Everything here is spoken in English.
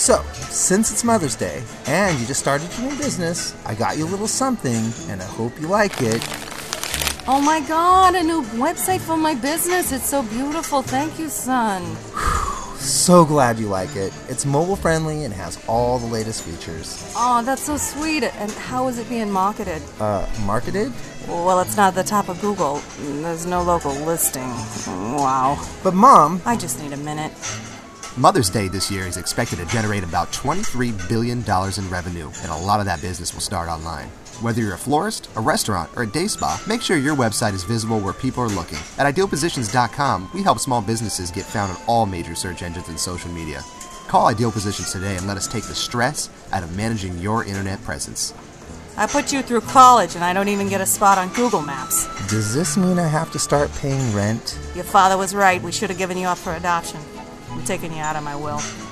So, since it's Mother's Day, and you just started your new business, I got you a little something, and I hope you like it. Oh my God, a new website for my business. It's so beautiful. Thank you, son. So glad you like it. It's mobile friendly and has all the latest features. Oh, that's so sweet. And how is it being marketed? Marketed? Well, it's not at the top of Google. There's no local listing. Wow. But Mom... I just need a minute. Mother's Day this year is expected to generate about $23 billion in revenue, and a lot of that business will start online. Whether you're a florist, a restaurant, or a day spa, make sure your website is visible where people are looking. At IdealPositions.com, we help small businesses get found on all major search engines and social media. Call Ideal Positions today and let us take the stress out of managing your internet presence. I put you through college and I don't even get a spot on Google Maps. Does this mean I have to start paying rent? Your father was right. We should have given you up for adoption. I'm taking you out of my will.